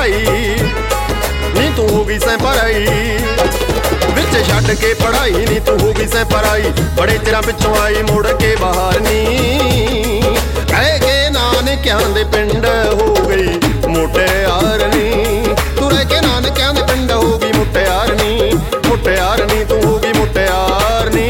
भाई नी तू हो गई सैं पराई विच छड्ड के पढ़ाई नी तू हो गई सैं पराई बड़े चिरां पिछों आई मुड़ के बाहर नी कह के नानकियां दे पिंड हो गई मुटियार नी तू रह के नानकियां दे पिंड हो गई मुटियार नी तू हो गई मुटियार नी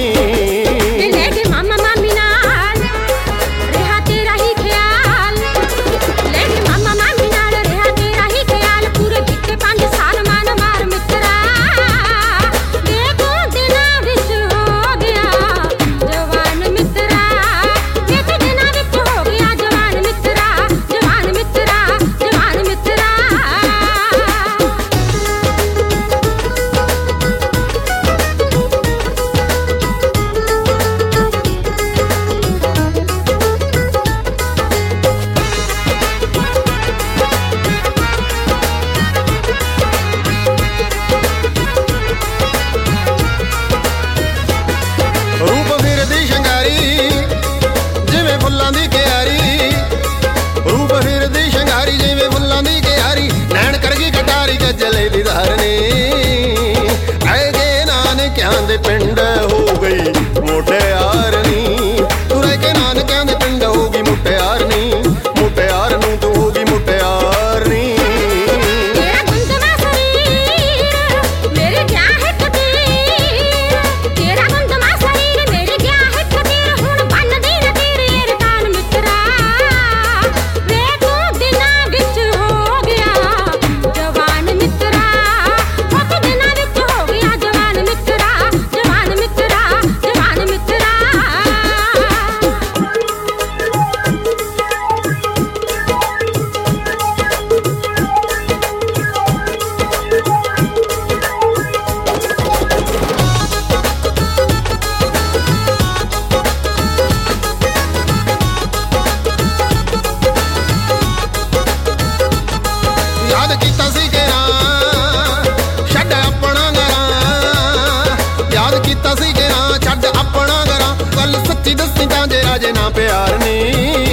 जले दी धारनी ऐ नानकियां दे पिंड हो गई मुटियार नी तू रह के नानकियां दे पिंड हो गई मुटियार नी तू हो गई मुटियार नी छड्ड अपना घरां गल सच्ची दस्सी तां जे राजे ना प्यार नी